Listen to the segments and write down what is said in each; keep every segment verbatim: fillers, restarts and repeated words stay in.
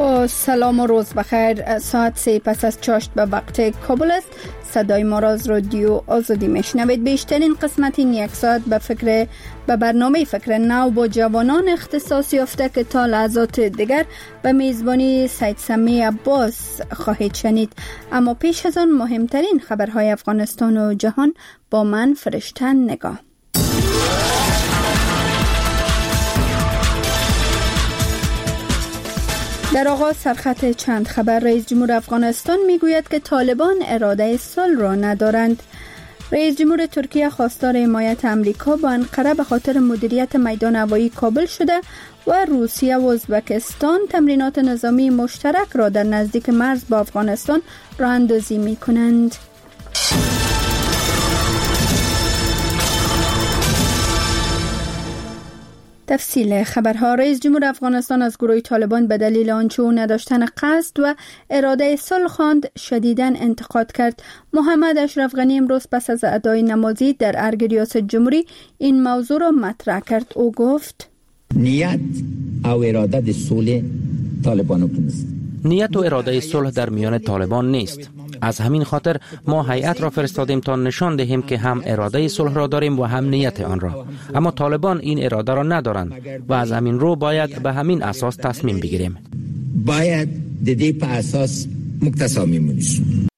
با سلام و روز بخیر. ساعت سه پس از چاشت به وقت کابل است. صدای ما را از رادیو آزادی میشنوید. بیشترین قسمت این یک ساعت به فکر به برنامه فکر نو با جوانان اختصاص یافته که تا لحظات دیگر به میزبانی سید سمی عباس خواهید شنید. اما پیش از آن مهمترین خبرهای افغانستان و جهان با من فرشته نگاه. در آغاز سرخط چند خبر. رئیس جمهور افغانستان میگوید که طالبان اراده صلح را ندارند. رئیس جمهور ترکیه خواستار حمایت امریکا با انقره به خاطر مدیریت میدان هوایی کابل شده و روسیه و ازبکستان تمرینات نظامی مشترک را در نزدیک مرز با افغانستان راه اندازی می کنند. تفصیل خبرها. رئیس جمهور افغانستان از گروه طالبان به دلیل آنچه او نداشتن قصد و اراده صلح خواند شدیداً انتقاد کرد. محمد اشرف غنی امروز پس از ادای نمازی در ارگ ریاست جمهوری این موضوع را مطرح کرد. او گفت: نیت او اراده صلح طالبانو نیست. نیت و اراده صلح در میان طالبان نیست. از همین خاطر ما هیئت را فرستادیم تا نشان دهیم که هم اراده صلح را داریم و هم نیت آن را. اما طالبان این اراده را ندارند و از همین رو باید به همین اساس تصمیم بگیریم. باید دیدی په اساس متصامیم باشیم.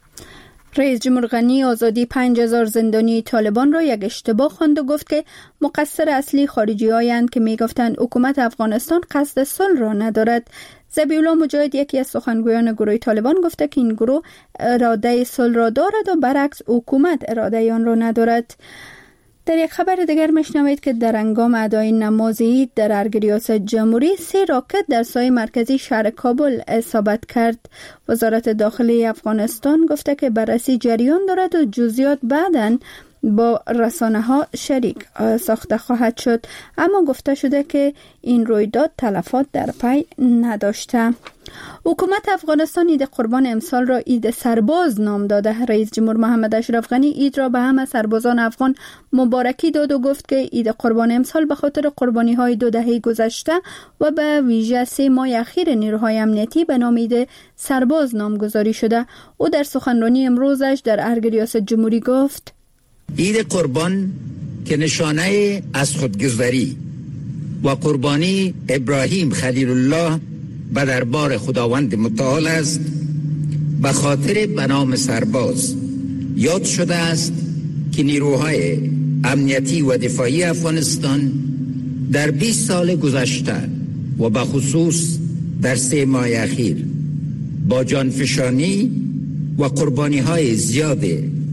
رئیس جمهور غنی آزادی پنج هزار زندانی طالبان را یک اشتباه خواند و گفت که مقصر اصلی خارجی هایند که می گفتند حکومت افغانستان قصد صلح را ندارد. ذبیح الله مجاهد یکی از سخنگویان گروه طالبان گفته که این گروه اراده صلح را دارد و برعکس حکومت اراده آن را ندارد. در یک خبر دیگر میشنوید که در هنگام ادای نماز عید در ارگ ریاست جمهوری سه راکت در ساحه مرکزی شهر کابل اصابت کرد. وزارت داخلی افغانستان گفته که بررسی جریان دارد و جزئیات بعداً با رسانه ها شریک ساخته خواهد شد، اما گفته شده که این رویداد تلفات در پی نداشته. حکومت افغانستان عید قربان امسال را عید سرباز نام داده. رئیس جمهور محمد اشرف غنی عید را به همه سربازان افغان مبارکی داد و گفت که عید قربان امسال به خاطر قربانی های دو دهه گذشته و به ویژه سه ماه اخیر نیروهای امنیتی به نام عید سرباز نامگذاری شده. او در سخنرانی امروزش در ارگ ریاست جمهوری گفت: عید قربان که نشانه از خودگذری و قربانی ابراهیم خلیل الله به دربار خداوند متعال است، به خاطر به نام سرباز یاد شده است که نیروهای امنیتی و دفاعی افغانستان در بیست سال گذشته و به خصوص در سه ماه اخیر با جانفشانی و قربانی های زیاد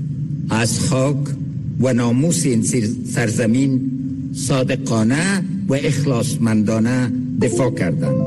از خاک و ناموس این سرزمین صادقانه و اخلاصمندانه دفاع کردند.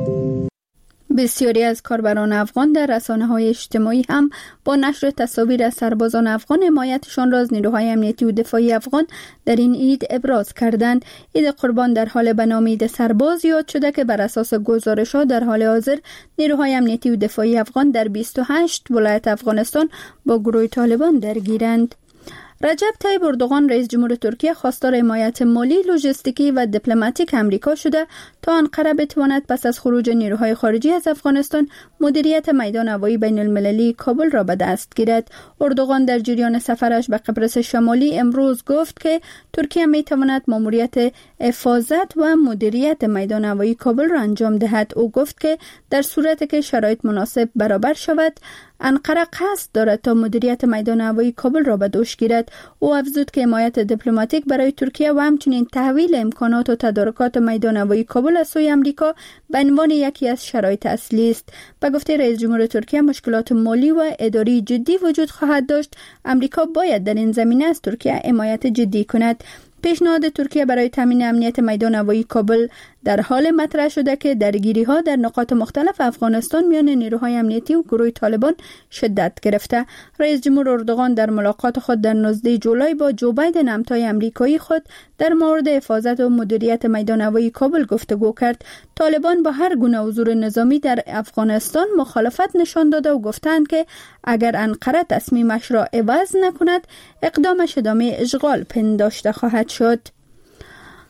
بسیاری از کاربران افغان در رسانه‌های اجتماعی هم با نشر تصاویر از سربازان افغان حمایتشان را از نیروهای امنیتی و دفاعی افغان در این عید ابراز کردند. عید قربان در حال به نام عید سرباز یاد شده که بر اساس گزارش‌ها در حال حاضر نیروهای امنیتی و دفاعی افغان در بیست و هشت ولایت افغانستان با گروه طالبان درگیرند. رجب طیب اردوغان رئیس جمهور ترکیه خواستار حمایت مالی، لوجستیکی و دیپلماتیک امریکا شده تا آنقره بتواند پس از خروج نیروهای خارجی از افغانستان مدیریت میدان هوایی بین المللی کابل را به دست گیرد. اردوغان در جریان سفرش به قبرس شمالی امروز گفت که ترکیه می تواند ماموریت حفاظت و مدیریت میدان هوایی کابل را انجام دهد. او گفت که در صورتی که شرایط مناسب برابر شود انقره قصد دارد تا مدیریت میدان هوایی کابل را به دوش گیرد. او افزود که حمایت دیپلماتیک برای ترکیه و همچنین تحویل امکانات و تدارکات میدان هوایی کابل از سوی امریکا به عنوان یکی از شرایط اصلی است. به گفته رئیس جمهور ترکیه مشکلات مالی و اداری جدی وجود خواهد داشت. امریکا باید در این زمینه از ترکیه حمایت جدی کند. پیشنهاد ترکیه برای تامین امنیت میدان هوایی کابل در حال مطرح شده که درگیری ها در نقاط مختلف افغانستان میان نیروهای امنیتی و گروه طالبان شدت گرفته. رئیس جمهور اردوغان در ملاقات خود در نوزدهم جولای با جو بایدن همتای امریکایی خود در مورد حفاظت و مدیریت میدان هوایی کابل گفتگو کرد. طالبان با هر گونه حضور نظامی در افغانستان مخالفت نشان داده و گفتند که اگر انقره تصمیمش را عوض نکند اقدامش ادامه اشغال پنداشته خواهد شد.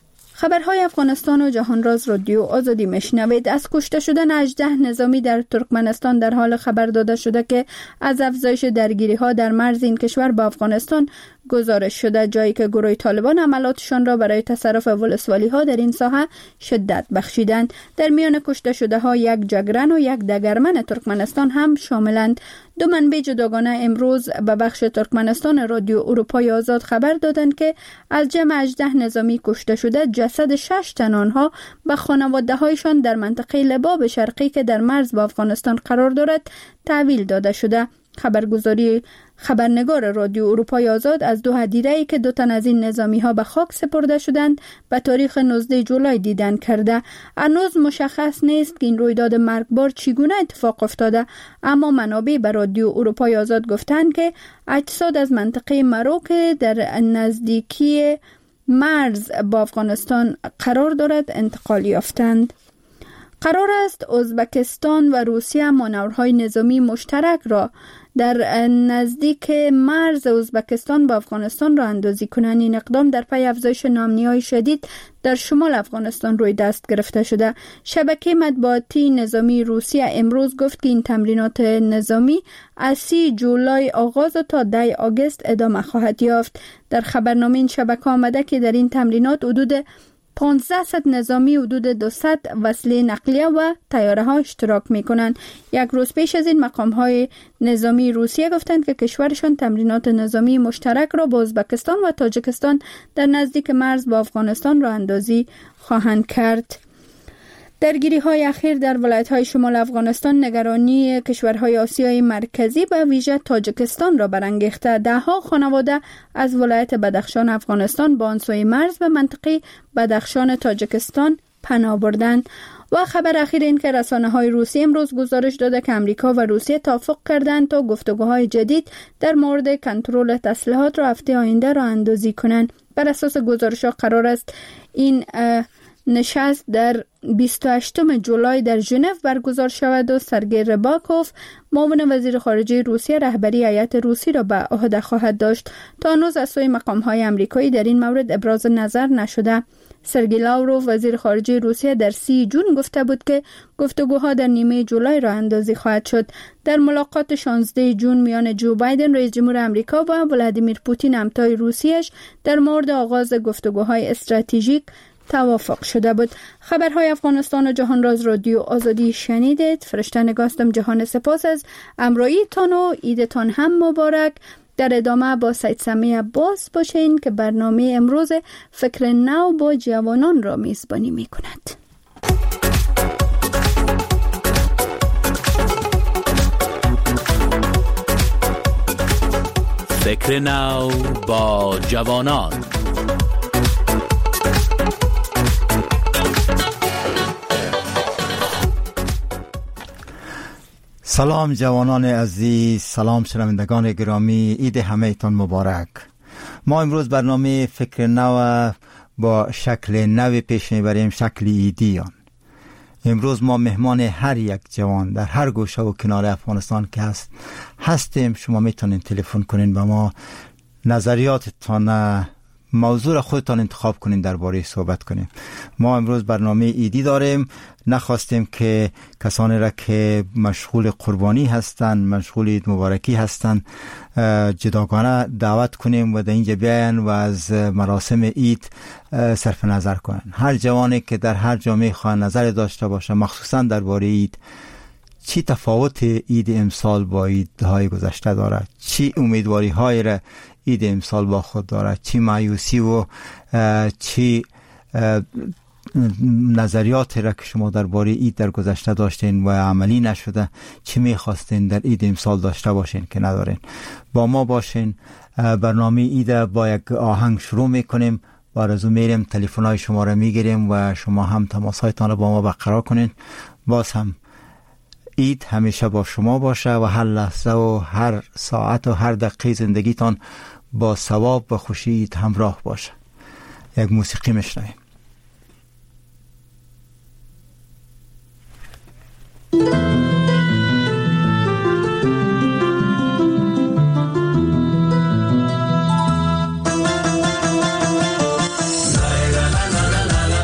خبرهای افغانستان و جهان راز رادیو آزادی میشنوید. از کشته شدن هجده نظامی در ترکمنستان در حال خبر داده شده که از افزایش درگیری ها در مرز این کشور با افغانستان گزارش شده، جایی که گروه طالبان عملاتشان را برای تصرف ولسوالی ها در این ساحه شدت بخشیدند. در میان کشته شده ها یک جگرن و یک دگرمن ترکمنستان هم شاملند. دو منبع جداگانه امروز به بخش ترکمنستان رادیو اروپای آزاد خبر دادند که از جمع هجده نظامی کشته شده، جسد شش تن آنها به خانواده هایشان در منطقه لباب شرقی که در مرز با افغانستان قرار دارد تحویل داده شده. خبرگزاری خبرنگار رادیو اروپای آزاد از دو هدیره‌ای که دو تن از این نظامی ها به خاک سپرده شدند به تاریخ نوزده جولای دیدن کرده. هنوز مشخص نیست که این رویداد مرگبار چگونه اتفاق افتاده، اما منابع به رادیو اروپای آزاد گفتند که اجساد از منطقه مرو که در نزدیکی مرز با افغانستان قرار دارد انتقال یافتند. قرار است ازبکستان و روسیه مانورهای نظامی مشترک را در نزدیک مرز ازبکستان با افغانستان را اندازی کنند. این اقدام در پی افزایش ناامنی‌های شدید در شمال افغانستان روی دست گرفته شده. شبکه مطبوعاتی نظامی روسیه امروز گفت که این تمرینات نظامی از سی جولای آغاز تا ده آگوست ادامه خواهد یافت. در خبرنامه این شبکه آمده که در این تمرینات حدود پانصد نظامی، حدود دویست وسیله نقلیه و طیاره ها اشتراک می کنند. یک روز پیش از این مقام های نظامی روسیه گفتند که کشورشان تمرینات نظامی مشترک را با ازبکستان و تاجیکستان در نزدیک مرز با افغانستان را اندازی خواهند کرد. درگیری های اخیر در ولایت های شمال افغانستان نگرانی کشورهای آسیای مرکزی به ویژه تاجیکستان را برانگیخته. ده ها خانواده از ولایت بدخشان افغانستان با آن سوی مرز به منطقه بدخشان تاجیکستان پناه بردند. و خبر اخیر این که رسانه های روسی امروز گزارش داده که امریکا و روسیه توافق کردند تا گفتگوهای جدید در مورد کنترل تسلیحات را هفته آینده را اندازی کنند. بر اساس گزارش ها قرار است این نشست در بیست و هشتم جولای در ژنو برگزار شود و سرگئی رباکوف معاون وزیر خارجه روسیه رهبری هیئت روسی را به عهده خواهد داشت. تا هنوز از سوی مقام‌های آمریکایی در این مورد ابراز نظر نشده. سرگئی لاوروف وزیر خارجه روسیه در سی جون گفته بود که گفتگوها در نیمه جولای را اندازی خواهد شد. در ملاقات شانزده جون میان جو بایدن رئیس جمهور آمریکا و ولادیمیر پوتین همتای روسیه‌اش در مورد آغاز گفتگوهای استراتژیک توافق شده بود. خبرهای افغانستان و جهان راز رادیو آزادی شنیدید. فرشته نگاستم. جهان سپاس از همراهیتان و عیدتان هم مبارک. در ادامه با سید سمی عباس باشین که برنامه امروز فکر نو با جوانان را میزبانی می کند. فکر نو با جوانان. سلام جوانان عزیز، سلام شنوندگان گرامی، عید همه تان مبارک. ما امروز برنامه فکر نو با شکل نو پیش میبریم، شکل ایدیان. امروز ما مهمان هر یک جوان در هر گوشه و کنار افغانستان که هست هستیم. شما میتونین تلفن کنین به ما، نظریاتتان، موضوع خودتان انتخاب کنین، درباره صحبت کنیم. ما امروز برنامه ایدی داریم. نخواستیم که کسانی را که مشغول قربانی هستند، مشغول عید مبارکی هستند، جداگانه دعوت کنیم و در اینجا بیاین و از مراسم عید صرف نظر کنن. هر جوانی که در هر جامعه خواه نظر داشته باشه، مخصوصا درباره عید، چی تفاوت عید امسال با عیدهای گذشته داره، چی امیدواری های را عید امسال با خود داره، چی مایوسی و چی نظریات را که شما درباره عید در گذشته داشتین و عملی نشده، چی میخواستین در عید امسال داشته باشین که ندارین. با ما باشین. برنامه عید با یک آهنگ شروع میکنیم و آرزو میریم تلفن های شما را میگیریم و شما هم تماس هایتان را با ما برقرار کنین. باز هم عید همیشه با شما باشه و هر لحظه و هر ساعت و هر دقیقه زندگیتان با ثواب و خوشی عید همراه باشه. یک موسیقی میشنویم. La la la la la la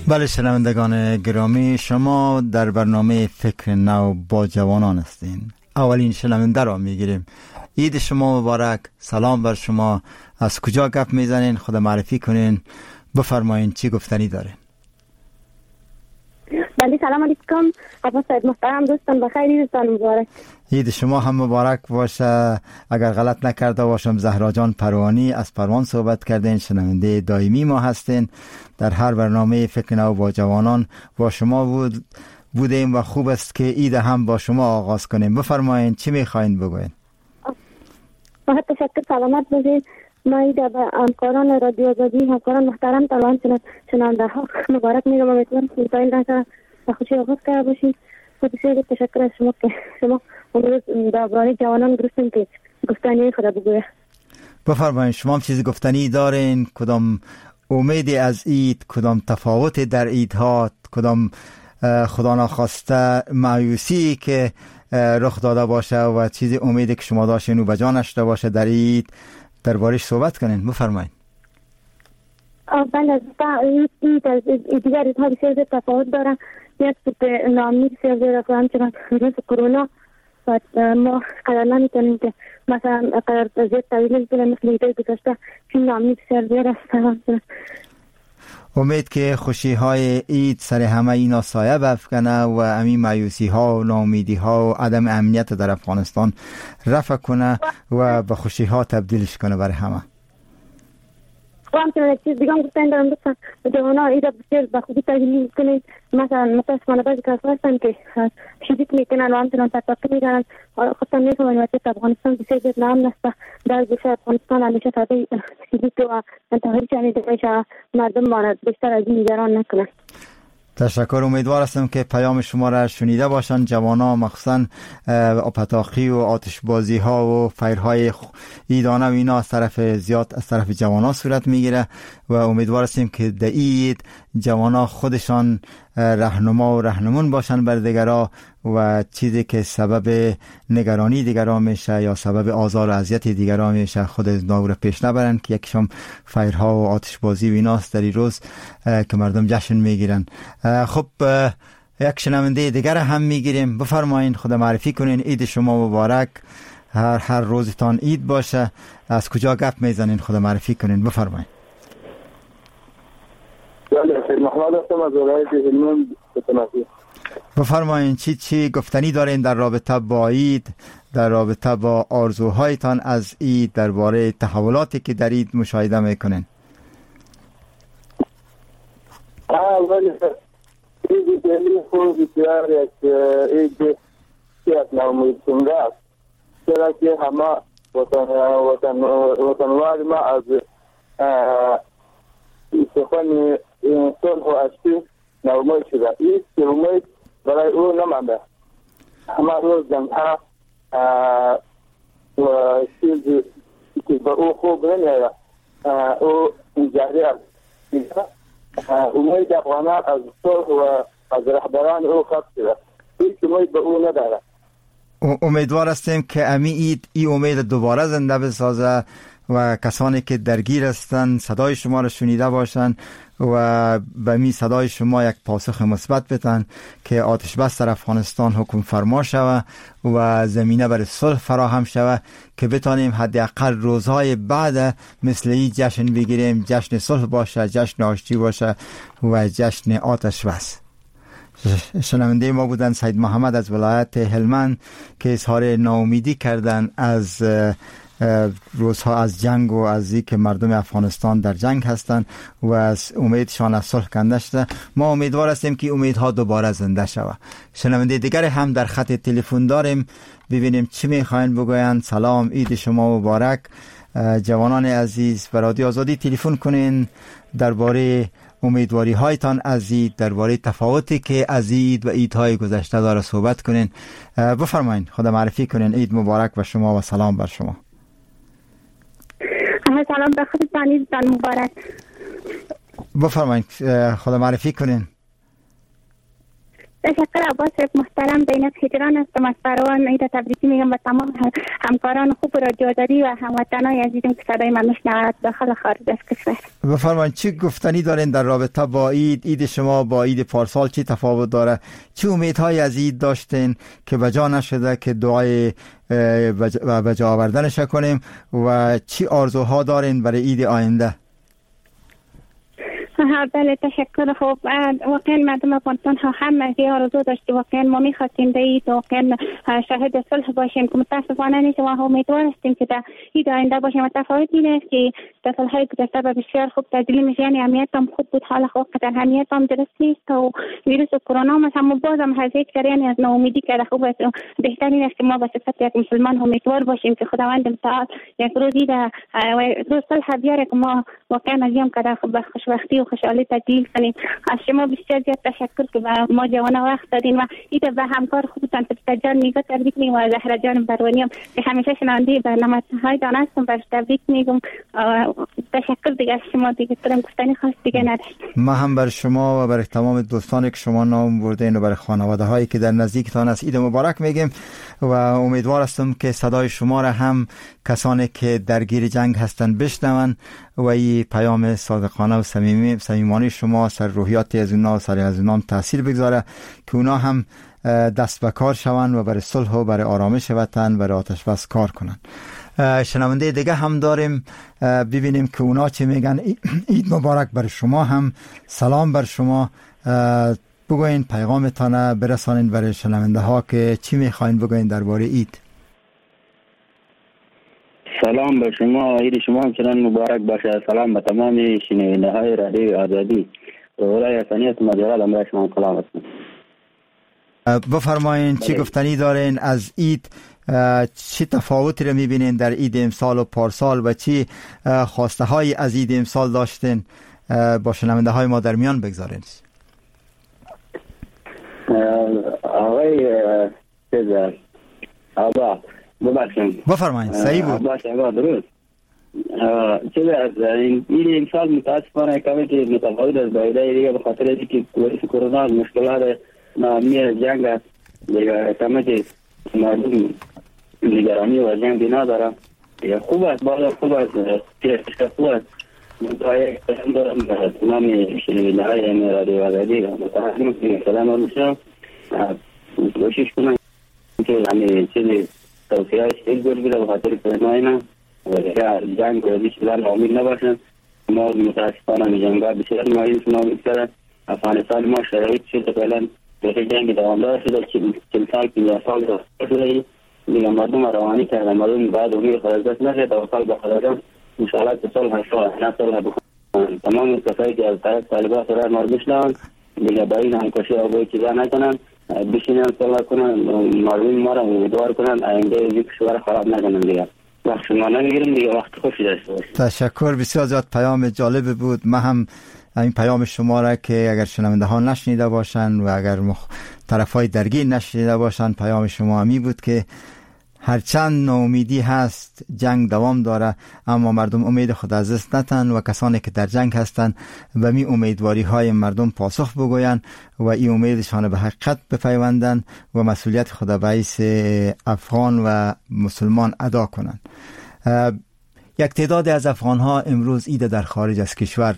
بله شنوندگان گرامی، شما در برنامه فکر نو با جوانان هستین. اولین شنونده را میگیریم. عید شما مبارک. سلام بر شما. از کجا گپ میزنین؟ خود معرفی کنین، بفرمایین چی گفتنی داره. بله سلام علیکم. ابا سید محترم، دوستان بخیر، عیدتان مبارک. عید شما هم مبارک باشه. اگر غلط نکرده باشم زهرا جان پروانی از پروان صحبت کردین، شنونده دائمی ما هستین. در هر برنامه فکر نو با جوانان با شما بود بودیم و خوب است که عید هم با شما آغاز کنیم. بفرمایین چی میخواین بگوین؟ بہت تشکر، سلامت باشید. ما عید به همکاران رادیو آزادی، همکاران محترم طبعا شنونده ها مبارک میگم. امیدوارم که این راه به خوشی آغاز کرده باشید. بسیار تشکر از شما که شما امروز درباره جوانان گفتین که گفتنی خدا بگوید. بفرمایید شما هم چیزی گفتنی دارین؟ کدام امیدی از عید، کدام تفاوت در عیدها، کدام خدا ناخواسته مایوسی که رخ داده باشه و چیزی امیدی که شما داشتین و به جا نشده باشه در عید، دربارش صحبت کنین. بفرمایید. بله، عید از دیگر عیدها بسیار تفاوت داره. یک به نامی بسیار زیاد کنم چون ویروس کرونا و ما قرار نمیتونیم که مثلا قرار زیاد طویل نمیتونیم مثل عیدهای گذشته چون نامی بسیار زیاد است. امید که خوشی های عید سر همه اینا سایه بفکنه و همین مایوسی ها و ناامیدی ها و عدم امنیت در افغانستان رفع کنه و به خوشی ها تبدیلش کنه برای همه. و همچنان یک چیز دیگه هم گفتن دارم دوستان، جوانا عید بسیار به خوبی تحلیل کنید. مثلا متاسفانه بعضی کسان هستن که شدید میکنن و همچنان تطبیق میکنن، خودتان میفهمن وضعیت افغانستان بسیار زیاد نامن است. در گوشه افغانستان همیشه فضای شدید و انتحاری شنیده میشه، مردم ما بیشتر از این نگران نکنن. تشکر. امیدوار هستم که پیام شما را شنیده باشن جوانا، مخصوصا پتاخی و آتش بازی ها و فیرهای عیدانه و اینا از طرف زیاد از طرف جوانا صورت میگیره و امیدوار هستیم که در عید جوانا خودشان رهنما و رهنمون باشن بر دیگران و چیزی که سبب نگرانی دیگران میشه یا سبب آزار و اذیت دیگران میشه خود ناور پیش نبرن که یکیشم فیرها و آتش بازی و ایناست در این روز که مردم جشن میگیرن. خب یک شنونده دیگر هم میگیریم. بفرمایین خود معرفی کنین. عید شما مبارک. هر هر روزتان عید باشه. از کجا گپ میزنین؟ خود معرفی کنین. بفرمایین. محمد هستم از ولایت هلمند. بفرمایین چی چی گفتنی دارین در رابطه با عید، در رابطه با آرزوهایتان از عید، درباره تحولاتی که در عید مشاهده میکنین؟ اولی عید دلی خود بسیار یک عید که از نومید کنده است، چرا که همه وطن وطن وطنوار ما از سخن صلح و عشقی نومید شده. عید که امید برای او نمانده. همه روز جمعه و چیزی که به او خوب نمیاره او جاری است. امید افغانان از صلح و از رهبران او خط شده. هیچ امید به او نداره. امیدوار هستیم که امی عید ای امید دوباره زنده بسازه و کسانی که درگیر هستند صدای شما را شنیده باشند و به می صدای شما یک پاسخ مثبت بدن که آتش بس در افغانستان حکم فرما شود و زمینه برای صلح فراهم شود که بتانیم حداقل روزهای بعد مثل این جشن بگیریم، جشن صلح باشه، جشن آشتی باشه و جشن آتش بس. شنونده ما بودن سید محمد از ولایت هلمند که اظهار ناامیدی کردن از روزها از جنگ و از این که مردم افغانستان در جنگ هستند و از امیدشان از صلح کنده شده. ما امیدوار هستیم که امیدها دوباره زنده شود. شنونده دیگر هم در خط تلفن داریم، ببینیم چی میخواین بگوین. سلام، عید شما مبارک. جوانان عزیز به رادیو آزادی تلفن کنین، درباره امیدواری هایتان از عید، درباره تفاوتی که از عید و عیدهای گذشته داره صحبت کنین. بفرمایین خدا معرفی کنین. عید مبارک به شما و سلام بر شما. سلام به خودتان، عیدتان مبارک. بفرمایید خدا معرفی کنین. تشکر عباس محترم، بین خیتران هستم از پروان. ایده تبریکی میگم به تمام همکاران خوب رادیو آزادی و هموطنان عزیزم که صدای من میشنوند داخل خارج از کشور. بفرمایید چه گفتنی دارین در رابطه با عید؟ عید شما با عید پارسال چه تفاوت داره؟ چه امیدهای از عید داشتین که بجا نشده که دعای و بجا آوردنش کنیم و چی آرزوها دارین برای عید آینده؟ بله تشکر. خوب واقعا مردم افغانستان ها هم از آرزو داشت. واقعا ما می‌خواستیم در عید واقعا شاهد صلح باشیم که متاسفانه نیست و امیدوار هستیم که در عید آینده باشیم. و تفاوت این است که در سال‌های گذشته بسیار خوب تجلیل میشه، یعنی امنیت هم خوب بود، حال خوب قدر امنیت هم درست نیست و ویروس کرونا هم اما بازم حذف کرد، یعنی از ناامیدی که خوب است. بهتر این است که ما به صفت یک مسلمان امیدوار باشیم که خداوند متعال یک روزی در روز صلح بیاره که ما واقعا از این قدر خوب خوشبختی و خوشحالی تجلیل کنیم. از شما بسیار زیاد تشکر که به ما جوانا وقت دادین و ایده به همکار خوبتان فتجان نیگا تبریک میگم و زهرا جان برونیم که همیشه شنونده برنامه‌های دان هستم، برش تبریک میگم. تشکر دیگه از شما، دیگه ترم گفتنی خواست دیگه نداشت. ما هم بر شما و برای تمام دوستانی که شما نام بردین و برای خانواده هایی که در نزدیکتان است عید مبارک میگیم و امیدوار هستم که صدای شما را هم کسانی که درگیر جنگ هستند بشنون و این پیام صادقانه و صمیمی صمیمانه شما سر روحیات از اونها و سر از اونها تاثیر بگذاره که اونا هم دست به کار شوند و برای صلح و برای آرامش وطن برای آتش بس کار کنند. شنونده دیگه هم داریم، ببینیم که اونا چه میگن. عید مبارک بر شما، هم سلام بر شما. بگوین پیغامتان برسانین برای شنونده ها که چی میخواین بگوین درباره عید. سلام به شما، عید شما همچنان مبارک باشه. سلام به تمام شنونده های رادیو آزادی. اولای حسنیت مجرد امرای شما سلام هستم. بفرمایین چی گفتنی دارین از عید؟ چی تفاوتی رو میبینین در عید امسال و پارسال و چی خواسته های از عید امسال داشتین؟ با شنونده های ما در میان بگذارین. آقای سیزر آبا ببخشیم بفرمایین. صحیح بود. آبا شبا درست. چیزر این امسال متاسفانه کمی که متفاوت از بایده دیگه به خاطر اینکه ویروس کرونا مشکلات نامی جنگ است دیگه کمی که مردم نگرانی و جنگ بینا دارم. خوب است، بالا خوب است، تیرشک خوب است. متعایق قسم دارم به تمامی شنونده های امی رادیو آزادی متحکم که سلام علیکم کوشش کنم که همه چیزی توصیه هایش ایک گل بیده به خاطر کرونا اینا و جنگ و بیش بلان امید نباشن. ما متاسفانه جنگ ها بسیار مایل نامید کرد. افغانستان ما شرایط شده فعلا به جنگ دوامدار شده، چل سال پنجاه سال شده دیگه مردم روانی کرده. مردم بعد امید خود دست نشد و سال به خود انشاءالله که صلح شد نه صلح بکنن. تمام کسایی که از طرف طالبان فرار مورد بشنون دیگه با این همکشی و باید چیزا نکنن، بشینن صلح کنن، مردم ما را امیدوار کنن آینده یک کشور خراب نکنن. دیگه وقت شما نمیگیرم دیگه، وقت خوشی داشته باشید. تشکر، بسیار زیاد پیام جالب بود. من هم این پیام شما را که اگر شنونده ها نشنیده باشن و اگر مخ... طرف های درگیر نشنیده باشن، پیام شما همی بود که هرچند ناامیدی هست جنگ دوام داره اما مردم امید خود از دست نتن و کسانی که در جنگ هستند به می امیدواری های مردم پاسخ بگوین و این امیدشان به حقیقت بپیوندن و مسئولیت خود به حیث افغان و مسلمان ادا کنند. یک تعداد از افغان ها امروز عید در خارج از کشور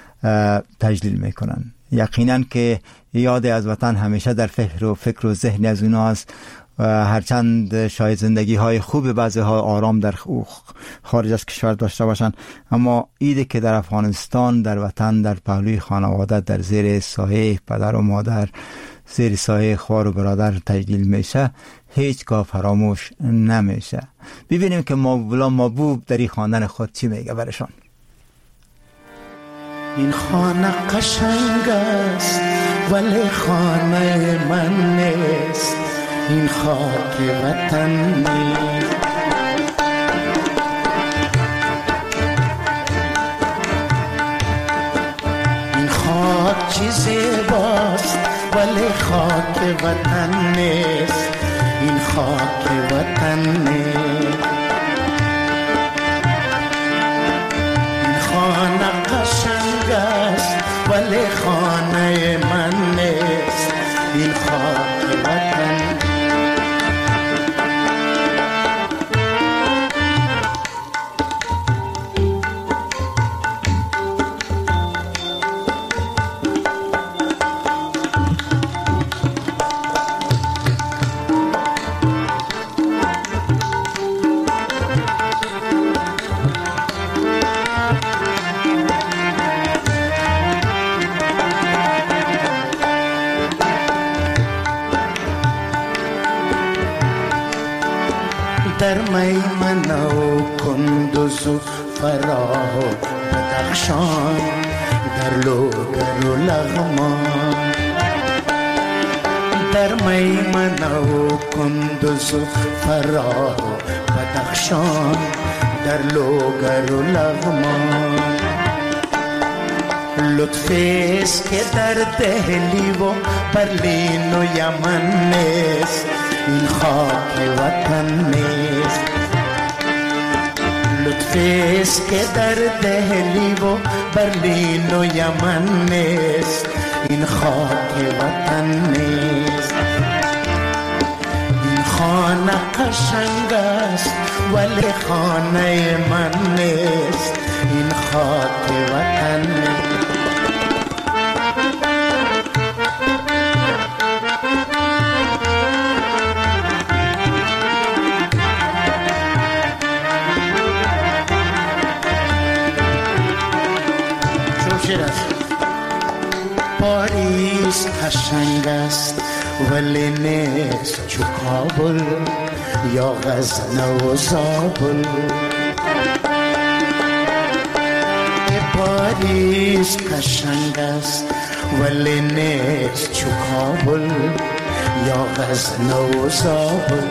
تجلیل میکنن. یقینا که یاد از وطن همیشه در فکر و فکر و ذهن از اونها است و هرچند شاید زندگی های خوب بعضی ها آرام در خارج از کشور داشته باشند اما عیدی که در افغانستان در وطن در پهلوی خانواده در زیر سایه پدر و مادر زیر سایه خوار و برادر تجلیل میشه هیچگاه فراموش نمیشه. ببینیم که مولا محبوب در این خواندن خود چی میگه برشان. این خانه قشنگ است ولی خانه من نیست، این خاک وطن نیست. این خاک چی زیباست ولی خاک وطن نیست، این خاک وطن نیست. این خانه قشنگ است ولی خانه من نیست، این خانه در میمنه و کندوز و فراه و بدخشان در لوگر و لغمان در میمنه و کندوز و فراه و بدخشان در لوگر و لغمان لطف است که در دهلی و برلین و یمن نیست این خاک وطن نیست لطف است که در دهلی و برلین و یمن نیست این خاک وطن نیست این خانه قشنگ است ولی خانه من نیست این خاک وطن نیست پاریس قشنگ است ولی نیست چو کابل یا غزنه و زابل پاریس قشنگ است ولی نیست چو کابل یا غزنه و زابل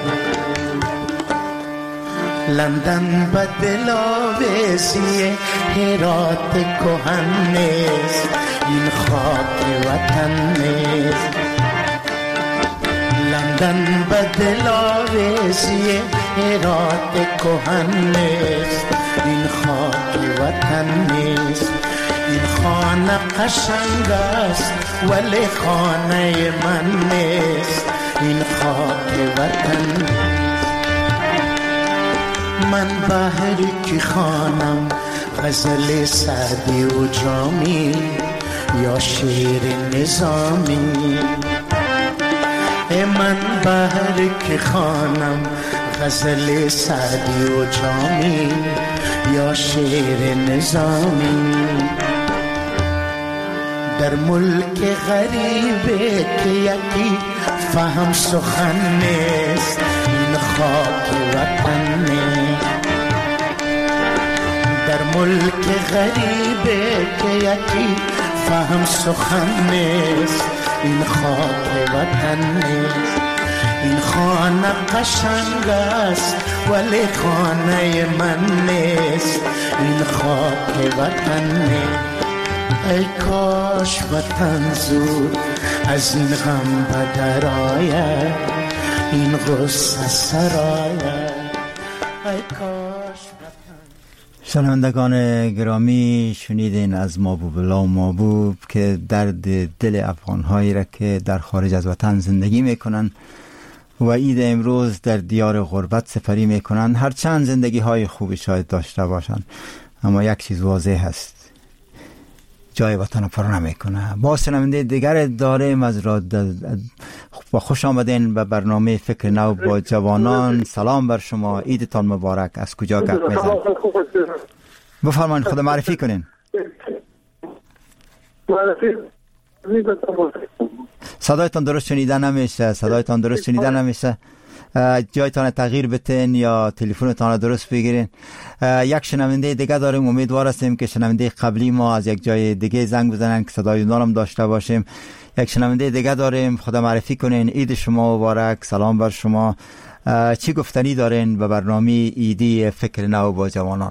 لندن به دلاویزی هرات کهن نیست این خاک وطن نیست لندن به دلاویزی هرات کهن نیست این خاک وطن نیست این خانه قشنگ است ولی خانه من نیست این خاک وطن نیست من بهری که خانم غزل سعدی و جامی یا شعر نظامی من بهری که خانم غزل سعدی و جامی یا شعر نظامی در ملک غریبه که یکی فهم سخن نیست این خاک وطن نیست در ملک غریبه که یکی فهم سخن نیست این خاک وطن نیست این خانه قشنگ است ولی خانه من نیست این خاک وطن نیست ای کاش وطن زود از این غم بدر آید این غصه سرآید ای کاش وطن. شنوندگان گرامی، شنیدین از محبوب الله محبوب که درد دل افغان‌هایی را که در خارج از وطن زندگی میکنن و عید امروز در دیار غربت سپری میکنن، هرچند زندگی های خوبی شاید داشته باشن اما یک چیز واضح هست، جای وطن رو پر نمیکنه. با شنونده دیگر داریم از راد با خوش آمدین به برنامه فکر نو با جوانان. سلام بر شما، عیدتان مبارک. از کجا گپ میزنید؟ بفرمایید، خود معرفی کنین. صدایتان درست شنیده نمیشه، صدایتان درست شنیده نمیشه. جایتان تغییر بتین یا تلفنتان درست بگیرین. یک شنونده دیگه داریم، امیدوار هستیم که شنونده قبلی ما از یک جای دیگه زنگ بزنن که صدای اونام داشته باشیم. یک شنونده دیگه داریم، خدا معرفی کنین. عید شما مبارک، سلام بر شما. چی گفتنی دارین به برنامه عیدی فکر نو با جوانان؟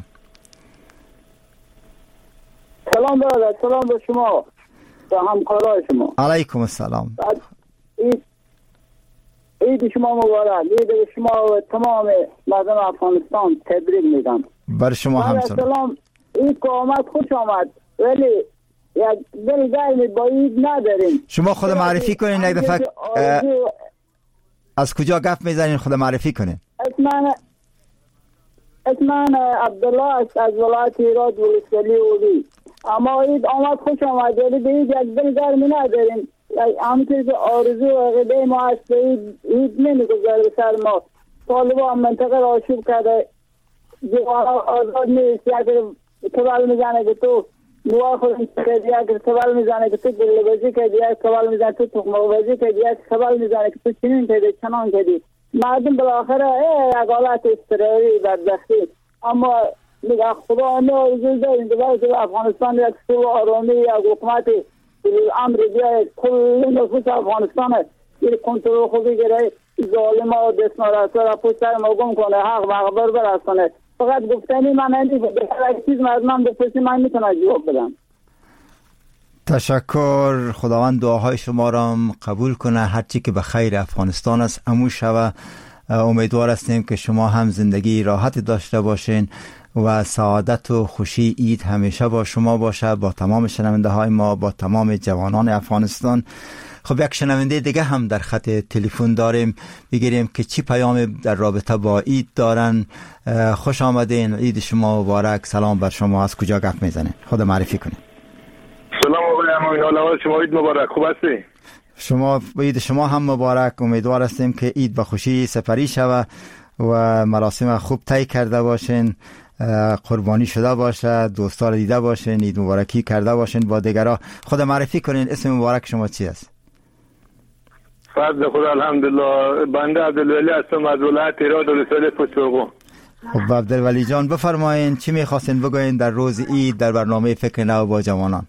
سلام برادر، سلام به شما و همکارای شما. علیکم السلام. عید شما مبارک. عید شما و تمام مردم افغانستان تبریک میگم. بر شما هم سلام. عید که آمد خوش آمد، ولی یک دل گرمی با عید نداریم. شما خود معرفی کنین یک دفعه. از کجا گپ میزنین؟ خود معرفی کنین. اسمان اسمان عبدالله است از ولایت هرات ولسوالی اولی. اما عید آمد خوش آمد، ولی به عید یک دل گرمی نداریم. همونطور که آرزو و عقیده ما هست، عید نمیگذاره به سر ما. طالبان منطقه را آشوب کرده، جوانان آزاد نیست. یک سوال میزنه که تو نوار خود کردی، یک سوال میزنه که تو گلبازی کردی، یک سوال میزنه تو تخم‌بازی کردی، یک سوال میزنه که تو چنین کردی چنان کردی. مردم بالاخره یک حالت استراری بدبختی، اما میگه خدا ما آرزو داریم که افغانستان یک صلح و آرامی، یک حکومت امر بیاید، کل نفوس افغانستان این کنترل خوبی گره، ظالم ها و دستمارسه را پشت سر ما گم کنه، حق مقبر برسانه. فقط گفتنی من هندی بهتر چیز مردم بپرسی من میتونم جواب بدم. تشکر. خداوند دعاهای شما را قبول کنه، هرچی که به خیر افغانستان است امو شوه. امیدوار هستیم که شما هم زندگی راحت داشته باشین و سعادت و خوشی عید همیشه با شما باشه، با تمام شنونده های ما، با تمام جوانان افغانستان. خب یک شنونده دیگه هم در خط تلفن داریم، بگیریم که چی پیام در رابطه با عید دارن. خوش آمدین، عید شما مبارک. سلام بر شما، از کجا گپ میزنین؟ خود معرفی کنین. سلام آقای امین، حال شما عید مبارک، خوب هستی؟ شما عید شما هم مبارک. امیدوار هستیم که عید به خوشی سپری شوه و مراسم خوب طی کرده باشین، قربانی شده باشه، دوستا را دیده باشین، عید مبارکی کرده باشین با دیگران. خود معرفی کنین، اسم مبارک شما چی است؟ فضل خدا الحمدلله، بنده عبدالولی هستم از ولایت هرات ولسوالی پشتوقو. خب عبدالولی جان بفرمایین چی میخواستین بگوین در روز عید در برنامه فکر نو با جوانان؟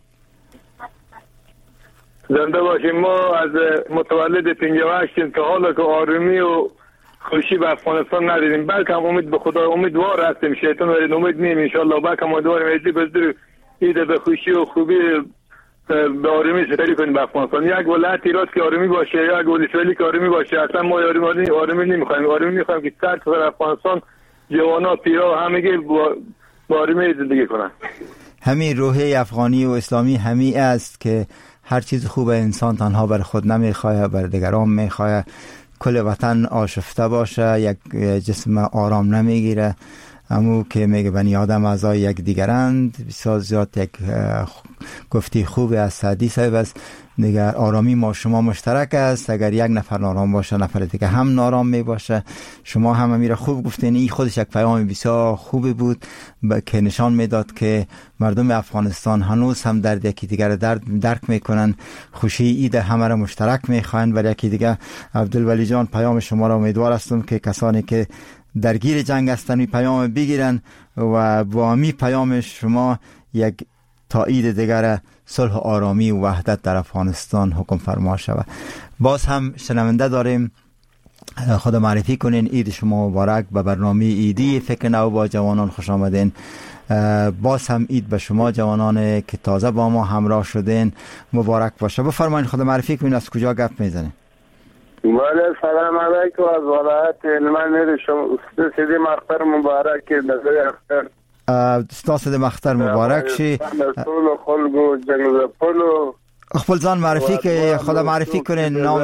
زنده باشیم. ما از متولد پنجاه و هشت تا حالا که آرامی و خوشی به افغانستان ندیدیم، بلکه هم امید به خدا امیدوار هستیم، شیطان ورید امید نیم ان شاء الله، بلکه امیدواریم عید بزرگ عید به خوشی و خوبی به آرامی سپری کنیم به افغانستان. یک ولایت هرات که آرامی باشه، یک ولسوالی که آرامی باشه، اصلا ما آرامی آرامی نمیخوایم. آرامی میخوایم که سر تا افغانستان جوانا پیرا همگی با آرامی زندگی کنن. همین روحیه افغانی و اسلامی همی است که هر چیز خوب انسان تنها بر خود نمیخواه، بر دیگران میخواه. کل وطن آشفته باشه، یک جسم آرام نمیگیره. همو که میگه بنی آدم اعضای یک دیگرند، بسیار زیاد یک گفتی خوب از حدیث است دیگر. آرامی ما شما مشترک است، اگر یک نفر نارام باشه نفر دیگه هم نارام می باشه. شما هم میره خوب گفتین، این خودش یک پیام بسیار خوبی بود که نشان میداد که مردم افغانستان هنوز هم درد یکی دیگر درد درک میکنن، خوشی عید همه را مشترک میخواین بر یکی دیگه. عبدالولی جان پیام شما را امیدوار هستم که کسانی که درگیر جنگ هستن پیام بگیرن و با می پیام شما یک تایید دیگر صلح و آرامی و وحدت در افغانستان حکم فرما شود. باز هم شنونده داریم، خود معرفی کنین. عید شما مبارک. به برنامه عیدی فکر نو با جوانان خوش آمدین. باز هم عید به شما جوانان که تازه با ما همراه شدین مبارک باشه. بفرمایین خود معرفی کنین، از کجا گپ میزنین؟ بله سلام علیکم، از ولایت هلمند میره شما سید مختار مبارک نظر اختر استاد مختار مبارک شی. طول خلقو جنگ پلو خپل ځان معرفی که خدا معرفی کنین. نام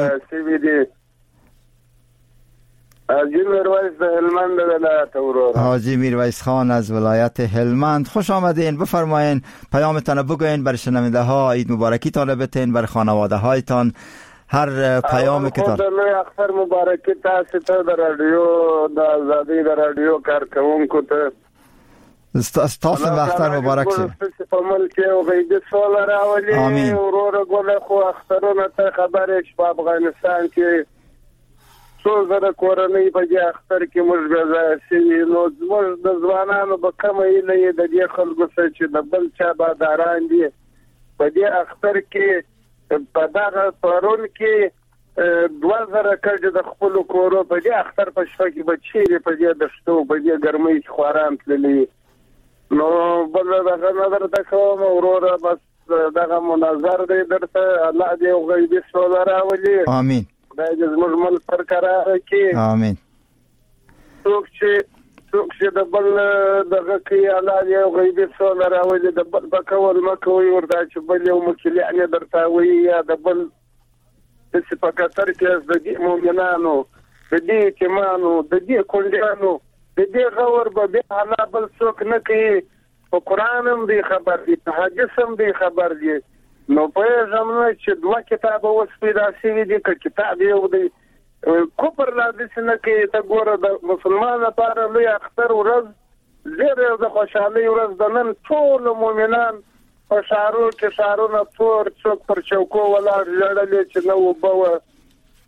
حاجی میرویس هلمند ولایت اورورا. حاجی میرویس خان از ولایت هلمند، خوش آمدین. بفرمایین پیامتان بگوین بر شنونده ها، عید مبارکی تان بتین بر خانواده هایتان. هر پیامی که دار اختر مبارکی تاسو ته در رادیو د آزادی در رادیو کارکونکو ته استاس اختر مبارک شه. په ملک او غیب سول راولي ورور ګل خو اخترونه ته خبرې چې په افغانستان کې څو زره کورنۍ په دې اختر کې موږ به سي نو موږ د ځوانانو په کومه نه د دې خلکو سره چې د بل چا باداران دي په دې اختر کې په دغه پرون کې دوه زره کډه د خپل کورو په دې اختر په شپه کې بچي په دې د شتو په دې ګرمۍ کې خوران تللی. نو بل دغه نظر ته کوم وروره بس دغه مناظر دی درته الله دې او غیبي سوال راولي. امين. دا دې زموږ ملک برقرار کړي. امين. څوک چې څوک چې د بل دغه کې الله دې او غیبي سوال راولي، د بل بکول مکوي ورته چې بل یو مکل یعنی درته وي یا د بل څه په کتر کې د دې مؤمنانو د دې ایمانو د دې کونډیانو د دې غور به به الله بل څوک نه کوي. په قران هم دې خبر دي، په حدیث هم دې خبر دي. نو په زمانه چې دوه کتاب اوس پیدا شوي دي، که کتاب یو دی کوپر لا د سنه کې ته ګوره د مسلمان لپاره لوی اختر ورځ زیره د خوشحالي ورځ د نن ټول مؤمنان په شهرو کې شهرونه تور څوک پر چوکو ولاړ لړلې چې نو وبو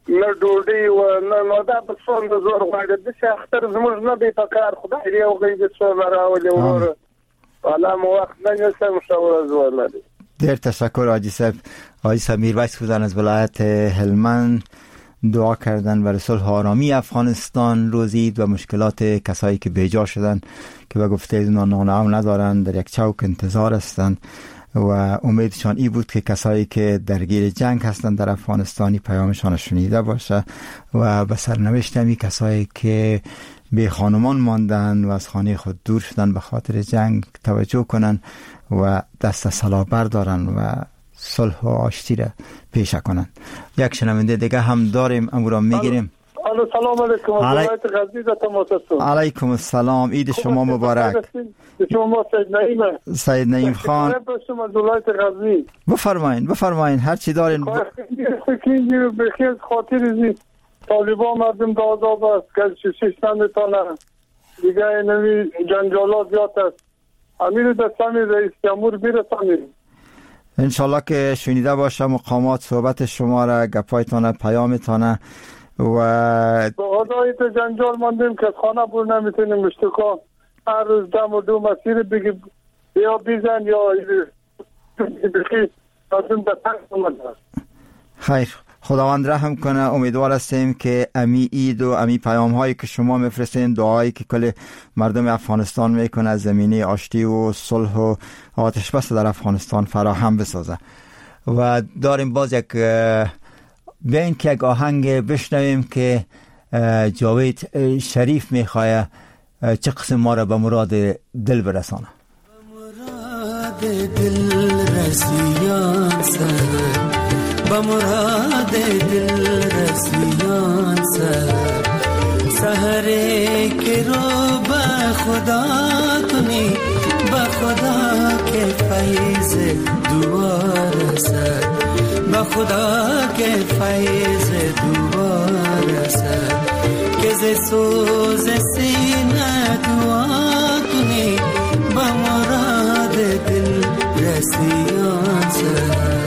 نه ډوډۍ و نه نو دا په څومره زور غواړي د شاختر زموږ نه به فکر خدای دې او غي څو راولي ور والا مو وخت نه سم شاور زور لري. در تشکر حاجی صاحب. حاجی صاحب میرویس بودن از ولایت هلمند دعا کردن برای صلح و آرامی افغانستان روزید و مشکلات کسایی که بیجا شدن که به گفته ایشان نانو ندارن در یک چوک انتظار هستند و امیدشان ای بود که کسایی که درگیر جنگ هستند در افغانستانی پیامشان شنیده باشه و به سرنوشت همی کسایی که به خانمان ماندن و از خانه خود دور شدن به خاطر جنگ توجه کنن و دست صلاح بردارن و صلح و آشتی را پیش کنن. یک شنونده دیگه هم داریم، امورا میگیریم. سلام علیکم. ولایت غزنی از تماس هستم. علیکم السلام. عید شما مبارک. شما سید نعیم. سید نعیم خان. از ولایت غزنی. بفرمایین بفرمایین هر چی دارین. خیلی بخیر خاطر زی طالبان مردم داداب است که ششتن تانه دیگه نمی جنجالات زیاد است. امیر دستمی رئیس جمهور برسانید. انشالله که شنیده باشه مقامات صحبت شما را، گپایتان، پیامتان و با خدایت جنجال ماندیم که خانه بور نمیتونیم اشتکا هر روز دم و دو مسیر بگی یا بیزن یا بخی لازم به تنگ اومده. خیر، خداوند رحم کنه. امیدوار هستیم که امی اید و امی پیام هایی که شما میفرستین، دعایی که کل مردم افغانستان میکنه از زمینه آشتی و صلح و آتش بس در افغانستان فراهم بسازه. و داریم باز یک بیاین که یک آهنگ بشنویم که جاوید شریف میخواه چه قسم ما را به مراد دل برسانه. مراد دل رسیان سر با مراد دل رسیان سر سحره که رو با خدا کنی با خدا که فیض دوباره سر با خدا که فیض دوباره سر که ز سوز سینه دعا کنی با مراد دل رسیان سر.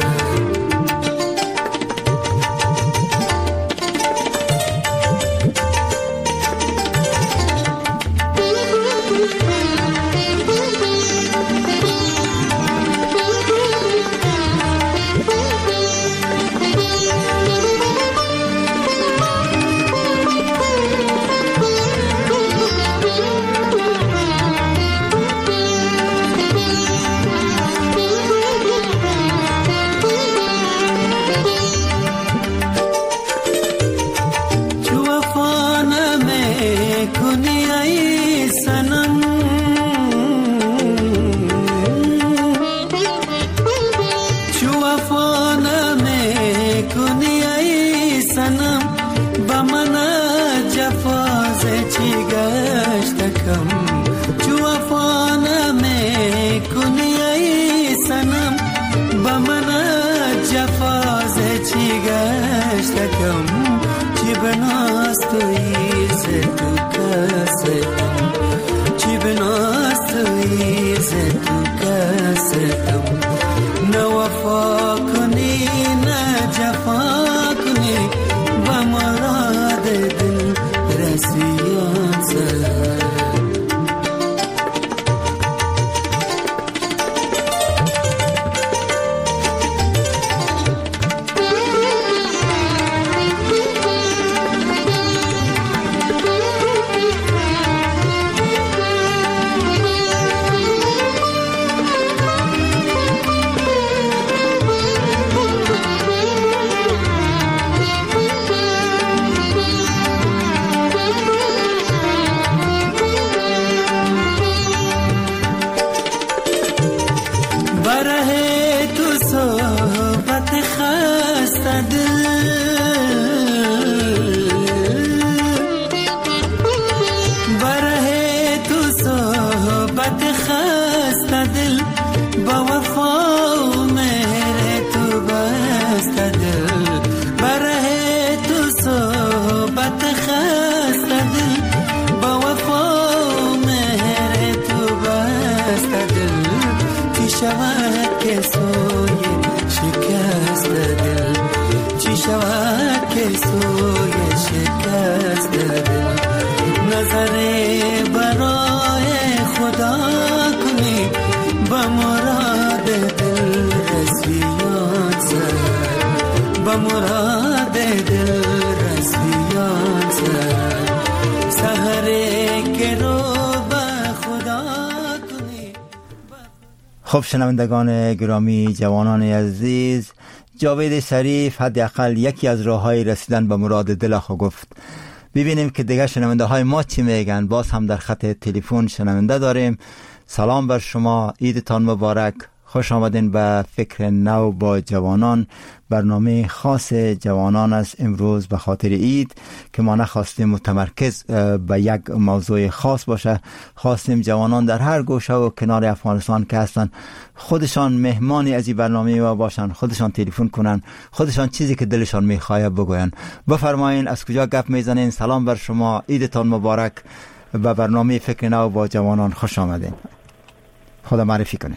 شود که سوی شکست دل چی شود که سوی شکست دل نظری برای خدا کنی با مراد دل رسیان سر با مراد دل رسیان سر سحری که رو با خدا کنی. خب شنوندگان گرامی، جوانان عزیز، جاوید شریف حداقل یکی از راههای رسیدن به مراد دل خود گفت. ببینیم که دیگه شنونده های ما چی میگن. باز هم در خط تلفن شنونده داریم. سلام بر شما، عیدتان مبارک. خوش آمدین به فکر نو با جوانان. برنامه خاص جوانان است امروز به خاطر عید که ما نخواستیم متمرکز به یک موضوع خاص باشه. خواستیم جوانان در هر گوشه و کنار افغانستان که هستن خودشان مهمانی از این برنامه ما باشن، خودشان تلفن کنن، خودشان چیزی که دلشان میخواه بگوین. بفرمایین از کجا گپ میزنین؟ سلام بر شما، عیدتان مبارک. به برنامه فکر نو با جوانان خوش آمدین. خدا معرفی کنین.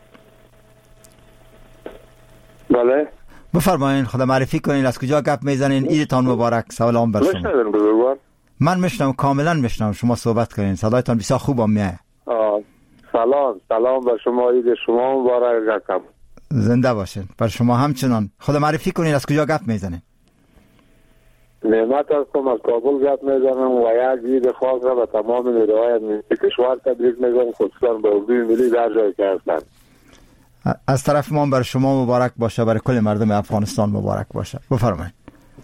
بله بفرمایین، خدا معرفی کنین، از کجا گپ میزنین؟ عیدتان مبارک. سلام بر شما. میشنوین بزرگوار؟ من میشنم، کاملا میشنم. شما صحبت کنین، صدایتان بسیار خوبم میاد. سلام سلام بر شما، عید شما مبارک. رقم زنده باشین. بر شما همچنان. خدا معرفی کنین، از کجا گپ میزنین؟ نعمت هستم، از کابل گپ میزنم و یک عید خاص را به تمام نیروهای امنیتی کشور تبریک میگم، خصوصا به اردوی ملی در جایی که هستند. از طرف ما بر شما مبارک باشه، برای کل مردم افغانستان مبارک باشه. بفرمایید.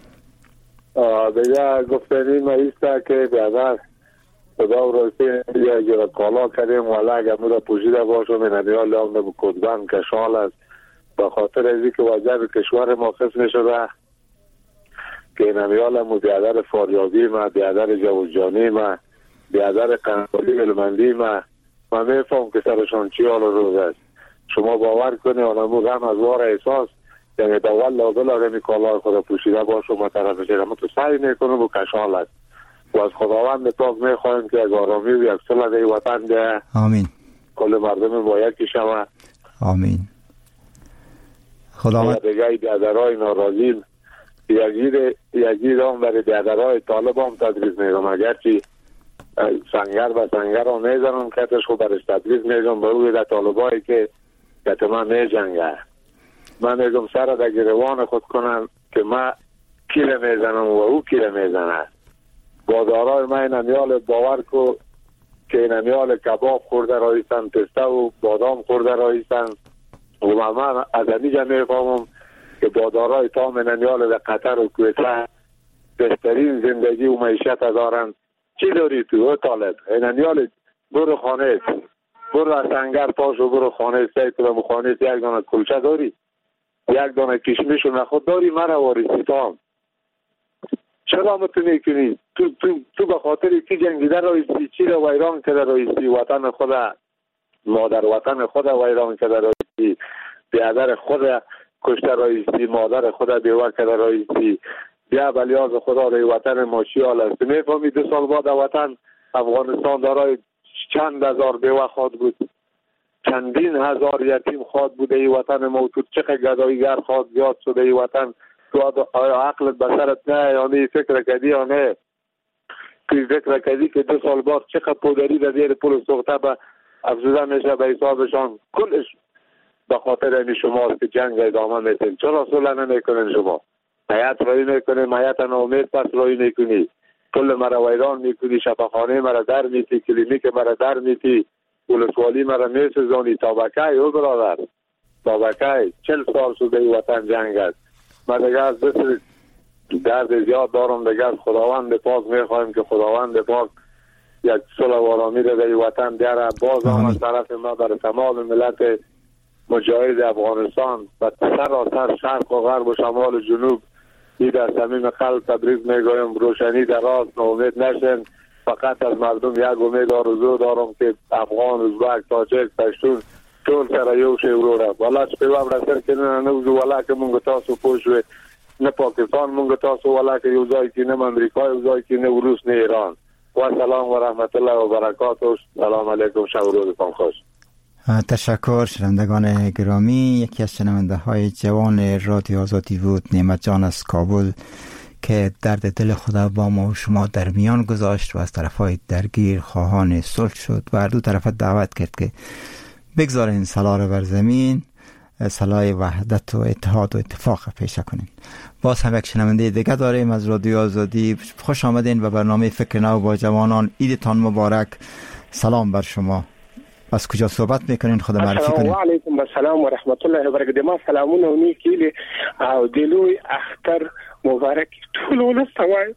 دیگه گفتنی ما ایسته که بیادر خدا و راستی یا جرات کالا کردیم والا اگر مورا پوشیده باشم این همیال هم به کدبن کشال است به خاطر ازی که واجب کشور ما قسم شده که این همیال هم بیادر فاریابی ما، بیادر جوزجانی ما، بیادر قنقالی ملمندی ما ما میفهم که سرشان چی حال روز است. شما باور کنی آنمو غم از وار احساس یعنی دول لابل آرمی کالای خدا پوشیده باشه و طرف شده ما تو سعی میکنم و کشال است و از خداوند پاک میخوایم که از آرامی و یک صلح دی وطن ده. آمین. کل مردم با یکی شما. آمین. خداوند دیگه بیادرهای ناراضی یگیر یگیر هم برای بیادرهای طالب هم تدریس میگم اگرچه سنگر و سنگر هم میزنم کتش خود برش تدریس میگم به روی ده طالبایی که کت من میجنگه من میگم سر ده گروان خود کنم که من کیله میزنم و او کیله میزنه. بازارای من نمیال باور کو که نمیال کباب خورده رایستن، پسته و بادام خورده رایستن و من از اینجا میفهمم که بازارای تام نمیال در قطر و کویته بهترین زندگی و معیشت دارن. چی داری تو او طالب؟ نمیال برو خانه برو از سنگر پاش و برو خانه سیت و خانه یک دانه کلچه داری، یک دانه کشمش و نخود داری، مرا وارسی تام چرا متونی کنی؟ تو تو تو به خاطر کی جنگیده رایستی؟ چی را ویران کرده رایستی؟ وطن خود مادر وطن خود ویران کرده رایستی، بیادر خود کشته رایستی، مادر خود بیوه کرده رایستی. بیا بلیاز خدا روی وطن ما چی حال است؟ میفهمی دو سال بعد وطن افغانستان دارای چند هزار بیوه خواد بود، چندین هزار یتیم خواد بوده ای وطن ما. تو چقدر گداییگر خواد زیاد شده ای وطن. تو آیا عقلت بسرت نه یعنی فکر کردی یا نه که فکر کردی که دو سال بعد چقدر پودری در دیر پول سوخته به افزوده میشه به حسابشان؟ کلش به خاطر این شماست که جنگ ادامه میتین. چرا صلح نمیکنین؟ شما حیات رایی میکنین، حیات نامید پس رایی میکنی، کل مرا ویران میکنی، شفاخانه مرا در میتی، کلینیک مرا در میتی، ولسوالی مرا میسزانی. تابکای او برادر تابکای چل سال شده ای وطن جنگ است. ما دیگه از بسر درد زیاد دارم دیگه از خداوند پاک میخوایم که خداوند پاک یک صلح و آرامی را در وطن دیره. باز هم از طرف ما برای تمام ملت مجاهد افغانستان و سراسر شرق و غرب و شمال و جنوب این در صمیم قلب تبریک میگویم. روشنی در راست، ناامید نشین. فقط از مردم یک امید آرزو دارم که افغان، ازبک، تاجک، پشتون ټول سره یو شی وروره. والا چې په وړه سر کې نه نه وځو، والا که مونږ تاسو پوښوي نه پاکستان مونږ تاسو، والا که یو ځای کې نه امریکا، یو ځای کې نه روس، نه ایران. و سلام و رحمت الله و برکاته. سلام علیکم، شب و روزتان خوش. تشکر شنوندگان گرامی. یکی از شنونده های جوان رادیو آزادی بود نعمت جان از کابل که درد دل خدا با ما و شما در میان گذاشت و از طرفای درگیر خواهان صلح شد و دو طرف دعوت کرد که بگذارین صلاح را بر زمین، صلاح وحدت و اتحاد و اتفاق پیشه کنین. باز هم یک شنونده دیگه داریم از رادیو آزادی. خوش آمدین به برنامه فکر نو با جوانان. عیدتان مبارک. سلام بر شما. از کجا صحبت میکنین؟ خود معرفی کنین. السلام علیکم و سلام و رحمت الله و برکاته. ما سلامونه و نیکی او دلوی اختر مبارک ټول ولسته وایم.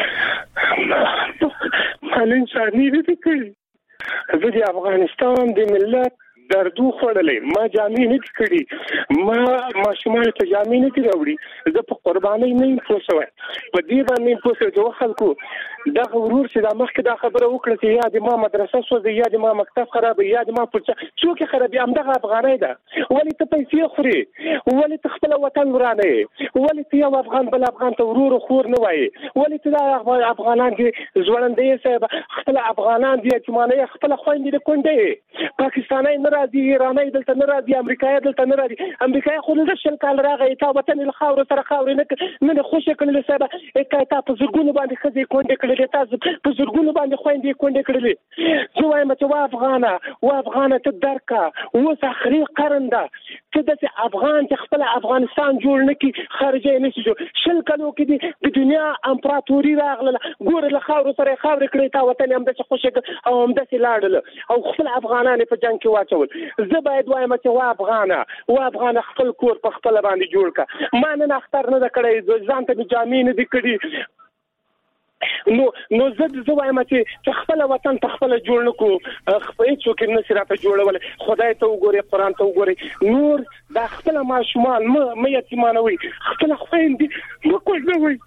ما نن شانې دې کړي، زه د افغانستان د ملت دردو خوړلې، ما جامې نه کړي، ما ماشومان ته جامې نه راوړي، زه په قربانۍ نه یم پوه شوی. په دې باندې یم پوه شوی چې خلکو دغه ورور چې دا مخکې دا خبره وکړه چې یا د ما مدرسه سوځي یا د ما مکتب خرابوي یا د ما پرچا څوک یې خرابوي، همدغه افغانۍ ده. ولې ته پیسې خورې؟ ولې ته خپل وطن ورانه یې؟ ولې ته یو افغان بل افغان ته ورور خور نه وایې؟ ولې ته دا افغانان دي ځوړندې صاحب خپل افغانان دي یتیمانه خپل خويندې د کونډې پاکستاني نه راځي، ایرانی دلته نه راځي، امریکایي دلته نه راځي. امریکایي خو د شل کال راغی تا وطن له خاور سره خاور نه نه خوشی کړل صاحب، تا په زړګونو باندې خځې کونډې کړلې، تاسو په زړګونو باندې خويندې کونډې کړلې. زه وایم چې وا افغانه وا افغانه ته درکا اوس اخري قرن ده چې د افغان چې خپل افغانستان جوړ نکي خارجي نشي جوړ. شل کلو کې د دنیا امپراتوري راغله، ګور له خاور سره خاور کړې، تا وطن هم د خوشی او هم د لاړل او خپل افغانان په جنگ کې واچول. زه باید وایم چې وا افغانه وا افغانه خپل کور په خپل باندې جوړ کا. ما نه اختر نه کړی، ځان ته جامې نه دي کړی. نو نو زه زه وایم چې خپل وطن په خپل جوړ نکو، خپل څوک نه سره په جوړول. خدای ته وګوري، قران ته وګوري، نور د خپل ماشومان مې یتیمانوي، خپل خويندې وکړوي.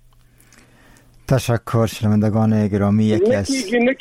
تشکر شنوندگان گرامی. یکی از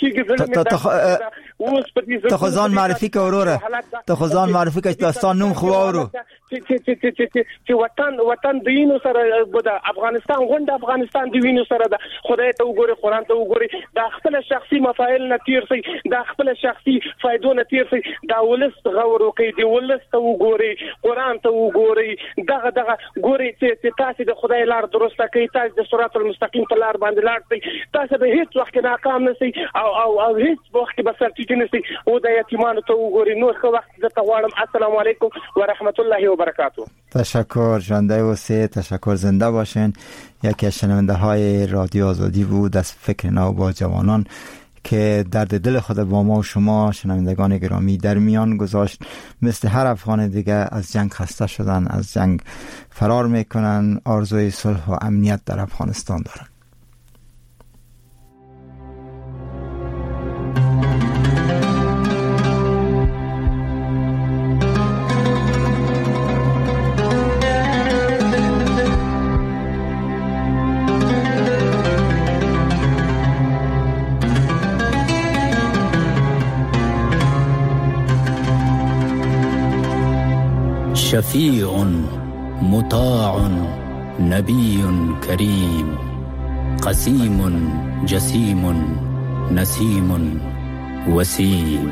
تو خزان معرفی که اوروره تو خزان معرفی که داستان نوم خواه رو چې وطن وطن د وینو سره د افغانستان غونډه افغانستان د وینو سره ده. خدای ته وګوري، قران ته وګوري، د خپل شخصي مفاهیم نه تیر سي، د خپل شخصي فائدو نه تیر سي، دا ولس غور وکي، دی ولس ته وګوري، قران ته وګوري، دغه دغه ګوري چې تاسو د خدای لار درسته کوي، تاسو د صراط المستقیم په لار باندې لاړ شئ، تاسو به هیڅ وخت ناکام نه شئ او او او هیڅ وخت به سرتیږي نه شئ. او د یتیمانو ته وګوري. نور ښه وخت زه غواړم. السلام علیکم و رحمت الله و برکاته. تشکر. ژنده و سه تشکر. زنده باشین. یکی از شنونده های رادیو آزادی بود از فکر نو با جوانان که درد دل خود با ما و شما شنوندگان گرامی در میان گذاشت. مثل هر افغان دیگه از جنگ خسته شدن، از جنگ فرار میکنن، آرزوی صلح و امنیت در افغانستان دارن. شفيع مطاع نبي كريم قسيم جسيم نسيم وسيم.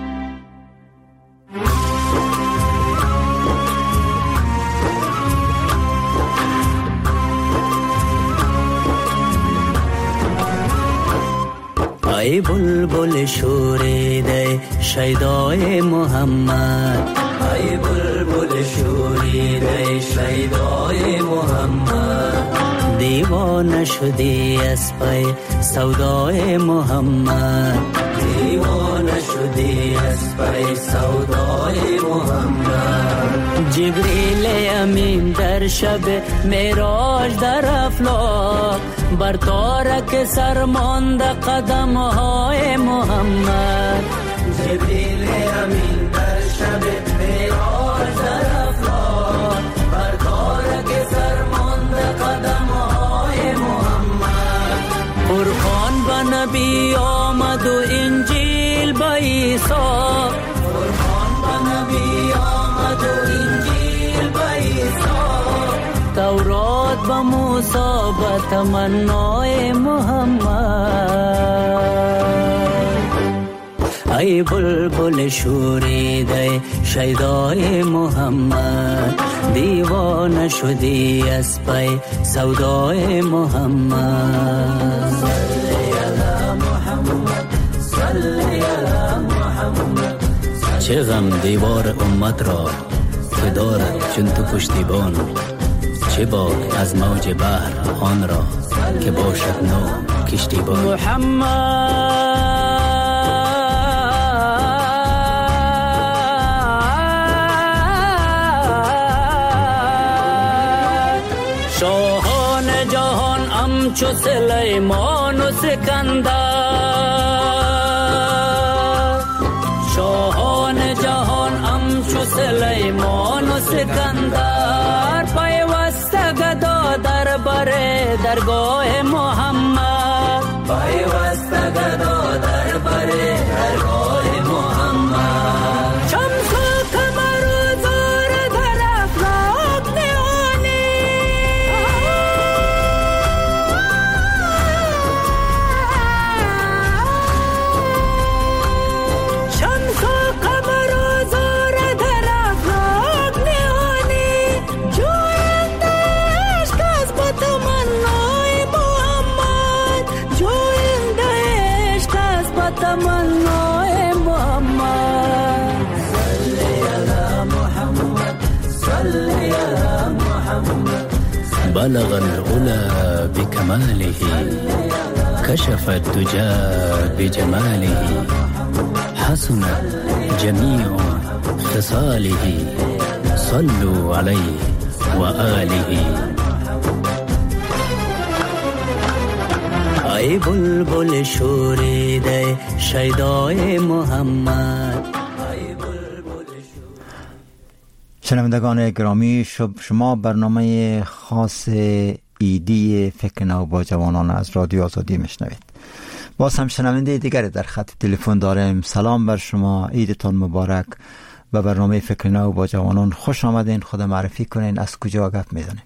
ای بلبل شوریده شیدای محمد، ای بلبل شوریده شیدای محمد، دیوانه شدی از پی سودای محمد، دیوانه شدی از پی سودای محمد. جبریل امین در شب معراج در افلاک بر تارک سرماند قدم های محمد، جبریل امین در شب معراج در افلاک بر تارک سرماند قدم های محمد. قرآن به نبی آمد و انجیل به عیسی، قرآن به نبی آمد و انجیل به عیسی، تورات به موسی به تمنای محمد. ای بلبل شوریده شیدای محمد، دیوانه شدی از پی سودای محمد. صلی علی محمد، صلی علی محمد. چه غم دیوار امت را که دارد چون تو پشتیبان، چه باک از موج بحر آن را که باشد نو کشتیبان. محمد شاهان جهان امچو سلیمان و سکندر، شاهان جهان امچو سلیمان و سکندر، پیوسته گدا در بره درگاه محمد، پیوسته گدا در بره درگاه محمد. شمس و قمر و زور در افلاک نهانی، شمس و قمر و زور در افلاک نهانی، جوینده عشق از با تمنای محمد، جوینده عشق از با تمنای محمد. صلی علی محمد، صلی علی محمد. بلغ العلا بكماله، كشف الدجى بجماله، حسنت جميع خصاله، صلوا عليه وآله. ای بلبل شوریده شیدای محمد. شنوندگان گرامی، شما برنامه خاص ایدی فکر نو با جوانان از رادیو آزادی میشنوید. باز هم شنونده دیگری در خط تلفن داریم. سلام بر شما، عیدتان مبارک. به برنامه فکر نو با جوانان خوش آمدین. خود معرفی کنین، از کجا گپ میزنین؟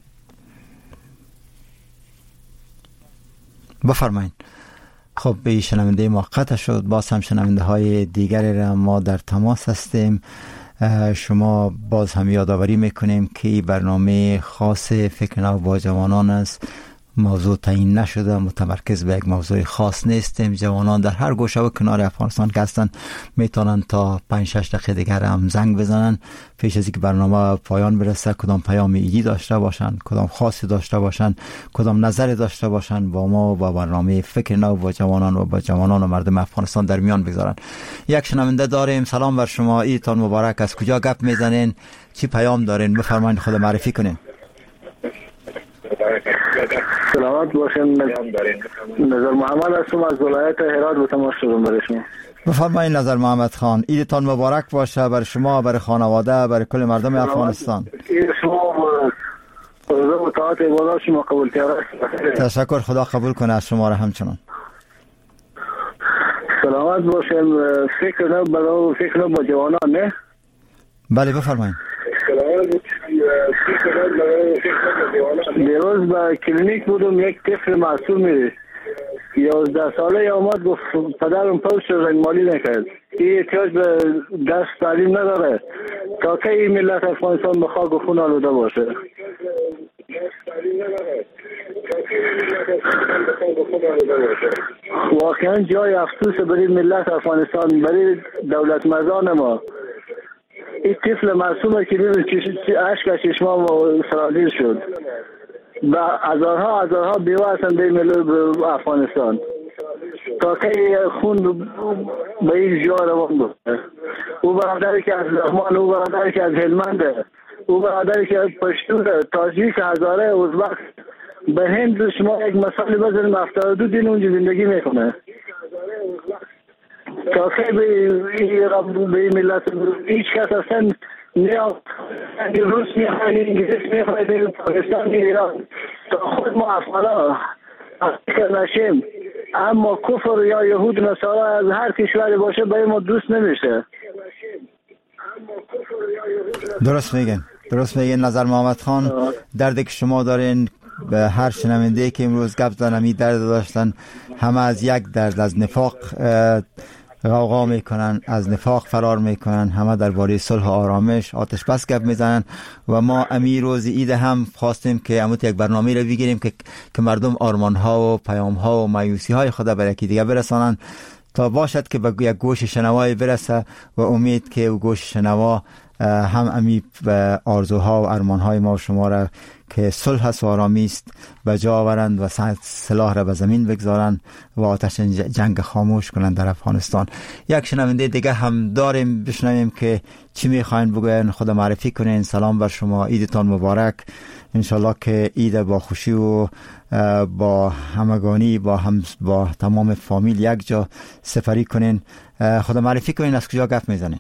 بفرمایین. خب به شنونده ما قطع شد. باز هم شنونده های دیگری را ما در تماس هستیم. شما باز هم یادآوری میکنیم که برنامه خاص فکر نو با جوانان است. موضوع تعیین نشده، متمرکز به یک موضوع خاص نیستیم. جوانان در هر گوشه و کنار افغانستان که هستن میتونن تا پنج شش دقیقه دیگر هم زنگ بزنن پیش از اینکه برنامه پایان برسه. کدام پیام ایدی داشته باشن، کدام خاصی داشته باشن، کدام نظری داشته باشن، با ما با برنامه فکر نو با جوانان و با جوانان و مردم افغانستان در میان بگذارن. یک شنونده داریم. سلام بر شما، عیدتان مبارک. از کجا گپ میزنین؟ چی پیام دارین؟ بفرمایید، خود معرفی کنین. سلامت باشین. نظر محمد هستم از ولایت هرات به تماس شدم برای شما. بفرمایید نظر محمد خان. عیدتان مبارک باشه برای شما، برای خانواده، برای کل مردم افغانستان. عید شما روزه و طاعت عبادات شما قبول کرده. تشکر، خدا قبول کنه از شما را همچنان. سلامت باشین. فکر نو برای فکر نو با جوانان نه؟ بله بفرمایید. دیروز با کلینیک بودم، یک طفل معصومی یازده ساله آمد گفت پدرم پوست رنگ مالی نکرد. این احتیاج به دست تعلیم نداره. تا که این ملت افغانستان به خاک و خون آلوده باشه. واقعا جای افسوس برای ملت افغانستان، برای دولت مردان ما. این طفل معصومه که اشک از چشمام سرازیر شد. و هزارها هزارها بیوه هستن به ملت افغانستان. تا که خون به این جا روان بود. او برادری که از لغمان، او برادری که از هلمنده، او برادری که از پشتون، تاجیک، هزاره، ازبک. به هند شما یک مثال بزنیم، هفتاد و دو دین اونجا زندگی میکنه. تا که به این ملت هیچ کس اصلا نه روس میخواه، انگلیس میخواه، پاکستان، ایران، تا خود ما افغانا افغان نشیم. اما کفر یا یهود نصارا از هر کشوری باشه به ما دوست نمیشه. درست میگن، درست میگن نظر محمد خان. دردی که شما دارین به هر شنونده که امروز گپ زدن، درد داشتن، همه از یک درد، از نفاق غوغا میکنن، از نفاق فرار میکنن، همه درباره صلح و آرامش آتش بس گپ میزنن. و ما امی روز عید هم خواستیم که امروز یک برنامه رو بگیریم که که مردم آرمان ها و پیام ها و مایوسی های خود به یکی دیگه برسانن، تا باشد که به یک گوش شنوای برسه و امید که او گوش شنوا هم امی آرزوها و ارمانهای ما و شما را که صلح و آرامی است به جا آورند و سلاح را به زمین بگذارند و آتش جنگ خاموش کنند در افغانستان. یک شنونده دیگه هم داریم، بشنویم که چی میخواین بگوین، خود معرفی کنین. سلام بر شما، عیدتان مبارک. انشالله که عید با خوشی و با همگانی با هم با تمام فامیل یک جا سفری کنین. خود معرفی کنین، از کجا گپ میزنین؟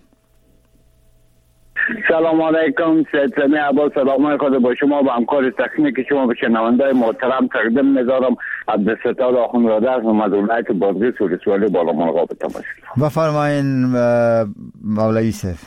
سلام علیکم، سید سمی عباس، سلام خود با شما و همکار تکنیک شما به شنوندای محترم تقدیم می‌دارم. عبدالستار آخوندزاده هستم از ولایت بادغیس ولسوالی بالامرغاب تماس. بفرمایین مولوی یوسف.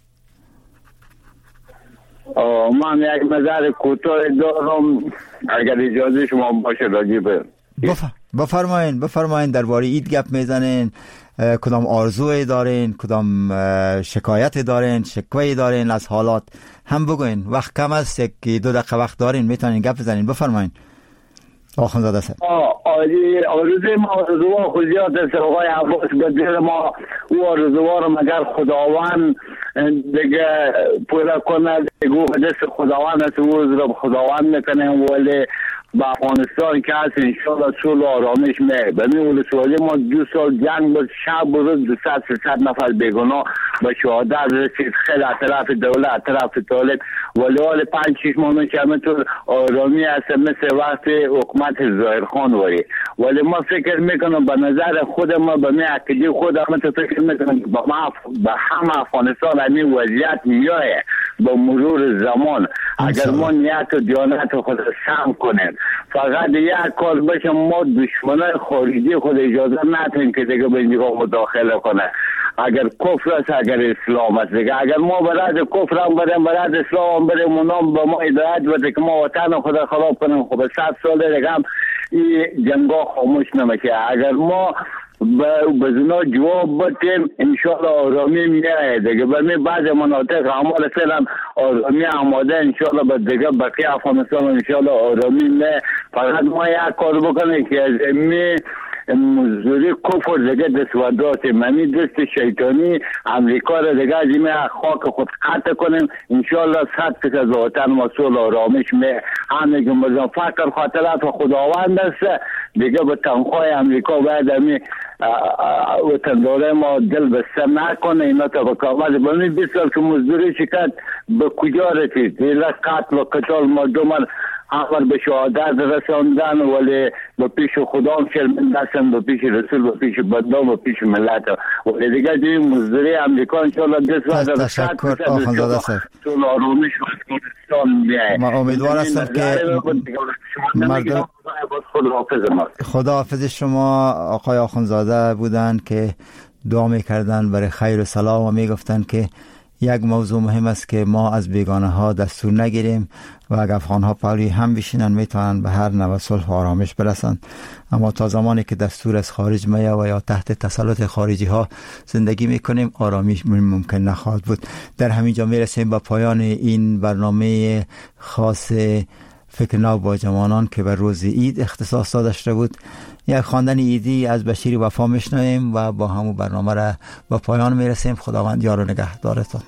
من یک نظر کوتاه دارم اگر اجازه شما باشه راجع به بفرمایین بفرمایین درباره عید گپ میزنین. کدام آرزوی دارین، کدام شکایت دارین، شکوهی دارین از حالات هم بگوین. وقت کم است، یک دو دقیقه وقت دارین، میتونین گپ بزنین. بفرمایین آخوندزاده صاحب. آرزوی ما آرزوها خودیات است آقای عباس بدیر ما. او آرزوها رو مگر خداوند دیگه پورا کنه، دیگه دست خداوند است، او رو خداوند میکنه. ولی با افغانستان که هست انشاءالله صلح و آرامش میه. بمی ولسوالی ما دو سال جنگ بود، شب و روز دویست سیصد نفر بیگناه به شهادت رسید، خیلی از طرف دولت از طرف طالب. ولی حال پنج شش ماه که همینطور آرامی هست مثل وقت حکومت ظاهرخان وری. ولی ما فکر میکنم به نظر خود ما به می عقیده خود همینطور فکر میکنم که به همه افغانستان همین وضعیت میایه با مرور زمان. اگر ما نیت و دیانت خود سم کنیم، فقط یک کار بشه، ما دشمنای خارجی خود اجازه ندیم که دیگه به اینجا مداخله کنه. اگر کفر است، اگر اسلام است دیگه. اگر ما برای کفر هم بریم، برای اسلام هم بریم، اونام به ما هدایت بده که ما وطن خود خراب کنیم، خب صد سال دیگه هم این جنگا خاموش نمیشه. اگر ما به زنا جواب بدیم انشاءالله آرامی میایه دیگه. برمی بعض مناطق اعمال فعلا آرامی آماده، انشاءالله به دیگه بقیه افغانستان انشاءالله آرامی میایه. فقط ما یک کار بکنه که از امی مزدوری کفر دیگه دست و داست منی دست شیطانی امریکا را دیگه از این خاک خود قطع کنیم. انشاءالله صد فیصد از وطن ما صلح آرامش میه. همه که مزان فکر خاطرات و خداوند است دیگه به تنخواه امریکا باید همی وطنداره ما دل بسته نکنه. اینا تا بکامل بمی بیست سال که مزدوری شکت به کجا رسید؟ دیگه قتل و قتال مردم همه به شهادت رساندن، ولی به پیش خدا هم شرمنده هستن، به پیش رسول، به پیش بندان، به پیش ملت. ولی دیگه دیگه مزدوری امریکا انشاءالله دست وقت تشکر آخوندزاده صاحب. صلح آرامش افغانستان میایه. ما امیدوار هستم که مردم خدا حافظ شما. آقای آخوندزاده بودن که دعا میکردن برای خیر و صلاح و میگفتن که یک موضوع مهم است که ما از بیگانه ها دستور نگیریم و اگر افغان ها پاولی هم بشینن میتونن به هر نوع صلح و آرامش برسن. اما تا زمانی که دستور از خارج میه و یا تحت تسلط خارجی ها زندگی میکنیم آرامی ممکن نخواهد بود. در همینجا میرسیم به پایان این برنامه خاص فکر نو با جوانان که بر روز عید اختصاص داده شده بود. یک خواندن عیدی از بشیر وفا میشنویم و با همون برنامه را به پایان میرسیم. خداوند یار و نگهدارتان.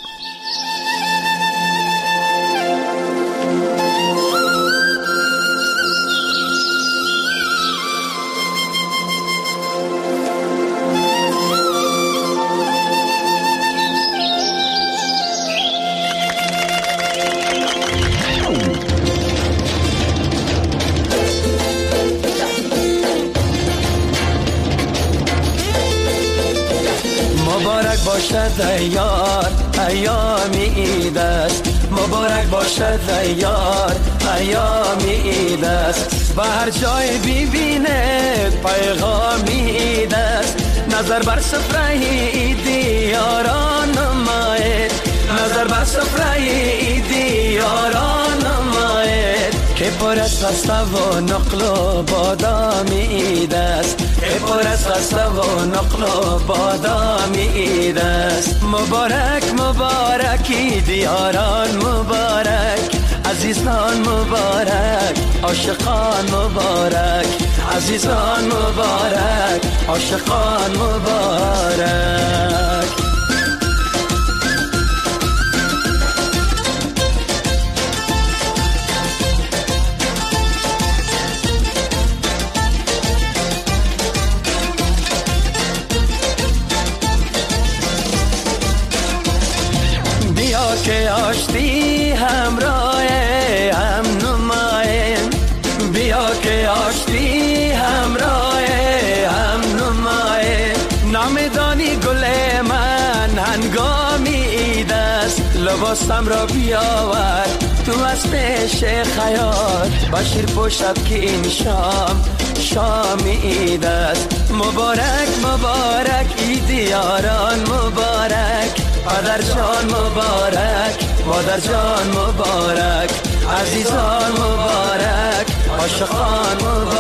مبارک باشد ایار ایام عید است، مبارک باشد ایار ایام عید است. به هر جای ببینه پیغام عید است. نظر بر سفره عیدی یاران نماید، نظر بر سفره عیدی یاران نماید. که پر از خسته و نقل و بادام عید است، پر از خسته و نقل و بادام عید است. مبارک مبارک عید یاران مبارک، عزیزان مبارک، عاشقان مبارک، عزیزان مبارک، عاشقان مبارک. بیا که آشتی همراه هم نماییم، بیا که آشتی همراه هم نماییم. نامیدانی گل من هنگامی عید است، لباسم را بیاور تو از پیش خیاط. بشیر پشت که این شام شام عید است. مبارک مبارک عید یاران مبارک، پدر جان مبارک، مادر جان مبارک، عزیزان مبارک، عاشقان مبارک.